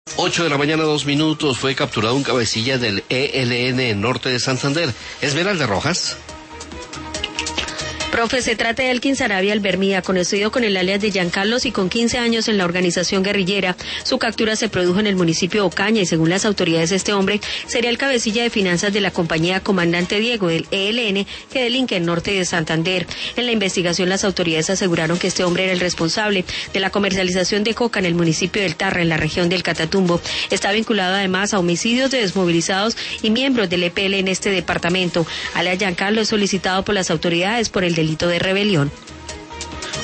8 de la mañana, 2 minutos. Fue capturado un cabecilla del ELN en norte de Santander. Esmeralda Rojas. Profe, se trata de Elkin Sarabia Albermía, conocido con el alias de Giancarlos y con 15 años en la organización guerrillera. Su captura se produjo en el municipio de Ocaña y según las autoridades este hombre sería el cabecilla de finanzas de la compañía Comandante Diego del ELN que delinque en norte de Santander. En la investigación las autoridades aseguraron que este hombre era el responsable de la comercialización de coca en el municipio del Tarra, en la región del Catatumbo. Está vinculado además a homicidios de desmovilizados y miembros del EPL en este departamento. Alias Giancarlo es solicitado por las autoridades por el delito de rebelión.